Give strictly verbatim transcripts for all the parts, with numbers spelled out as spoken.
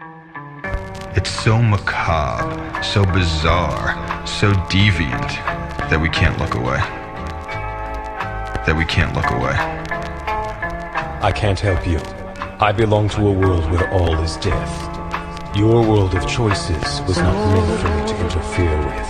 It's so macabre, so bizarre, so deviant that we can't look away. That we can't look away. I can't help you. I belong to a world where all is death. Your world of choices was not meant for me to interfere with.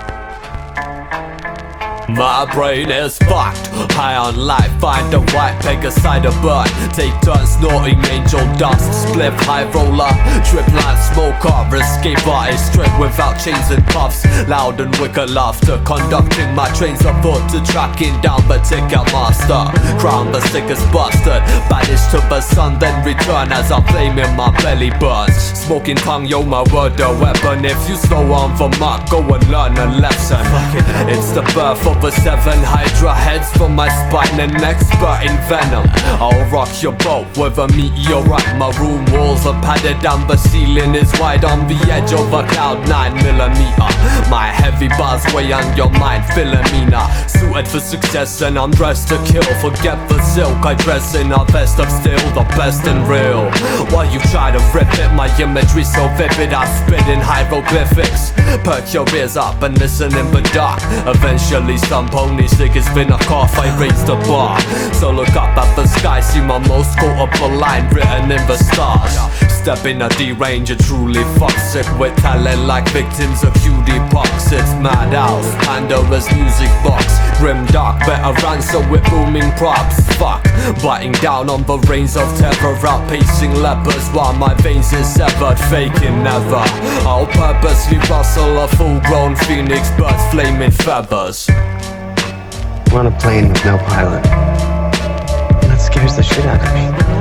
My brain is fucked, high on life, find the white peg aside a bud. Take turns snorting angel dust, spliff high roller, trip like smoker, escape artist, straight without chains and puffs. Loud and wicked laughter, conducting my trains of thought to tracking down the ticket master. Crown the sickest bastard, banished to the sun, then return as I flame in my belly burns. Smoking tongue, yo, my word a weapon. If you slow on for mark, go and learn a lesson. It's the birth of the seven hydra heads from my spine, an expert in venom. I'll rock your boat with a meteorite. My room walls are padded down, the ceiling is wide on the edge of a cloud nine millimeter. My heavy bars weigh on your mind, Philomena. Suited for success and I'm dressed to kill. Forget the silk, I dress in a vest of steel, the best and real. While you try to rip it, my imagery so vivid, I spit in hieroglyphics. Perk your ears up and listen in the dark. Eventually some pony sick has been a cough, I raise the bar. So look up at the sky, see my most quotable line written in the stars. Step in a D-range, truly fuck sick with talent like victims of cutie pox. It's Madhouse, Pandora's music box. Grim dark, better answer with booming props. Fuck, biting down on the reins of terror, outpacing lepers while my veins is severed, faking never. I'll purposely rustle a full-grown phoenix bird's flaming feathers. I'm on a plane with no pilot. That scares the shit out of me.